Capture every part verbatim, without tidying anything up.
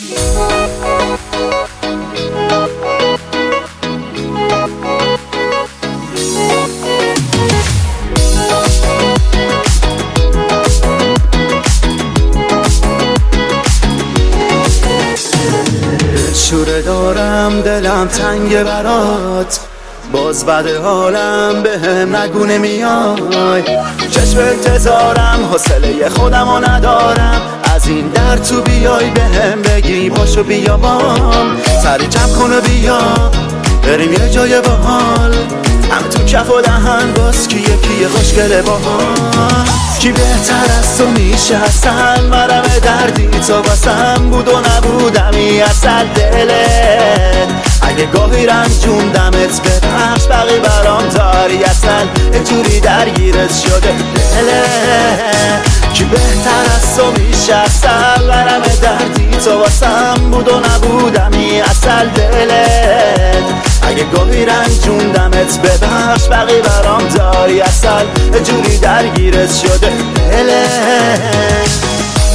شوره دارم دلم تنگ برات، باز بده حالم به هم نگونه میای. چشم انتظارم حوصله خودمو ندارم، از این در تو بیای به هم بگی باشو بیا بام. سری جمع کن و بیا بریم یه جای باحال، هم تو کف و دهن باز کی یکی خوشگله باحال. کی بهتر از تو میشه اصلا، مرم دردی تو واسم بود و نبودمی اصل دلت. اگه گاهی رنجوندمت ببخش بقی برام داری اصل، اینجوری درگیرت شده دلت. کی بهتر از تو میشه اصلا، مرم دردی تو واسم بود و نبودمی اصل دلت. اگه گاهی رنجوندمت ببخش بقی برام داری اصل، جوری درگیرت شده دلت.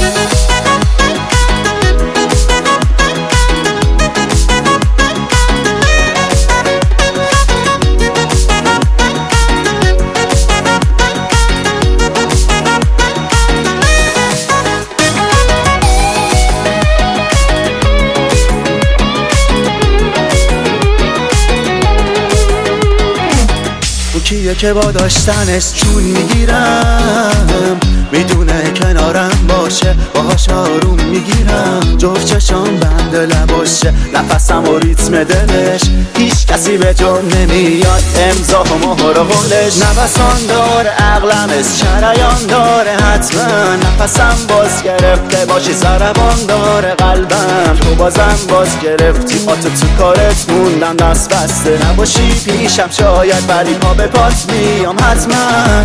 کیه که با داشتنش جون میگیرم، میدونه کنارم باشه باهاش آروم میگیرم. جفت چشام بند لباشه نفسم و ریتم دلش، هیچ کسی به جون نمیاد امضا و مهر و قولش. نفسان داره عقلم شریان داره حتما، نفسم باز گرفته باشی ضربان داره قلبم. تو بازم باز گرفتی آتو تو کارت موندم دست بسته، نباشی پیشم شاید ولی پا به پات میام حتما.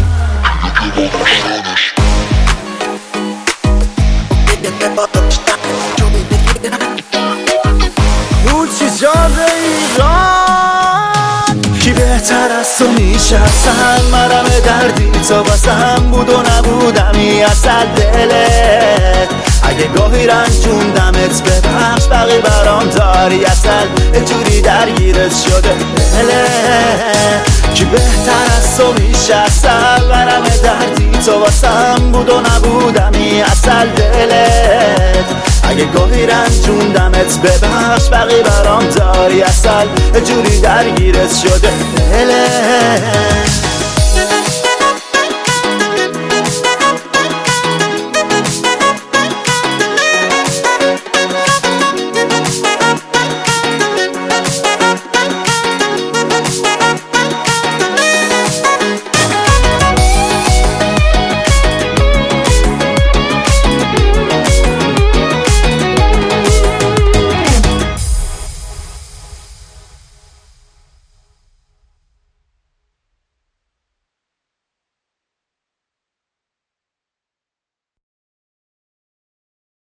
موچی جان ایران، کی بهتر از تو میشه اصلا، مرم دردی تو واسم بود و نبودمی اصل دلت. اگه گاهی رنجوندمت ببخش بقی برام داری اصل، اینجوری درگیرت شده دلت. کی بهتر از تو میشه اصل، مرم دردی تو واسم بود و نبودمی اصل دلت. اگه گاهی رنجوندمت ببخش بقی برام داری اصل، جوری درگیرت شده دلت.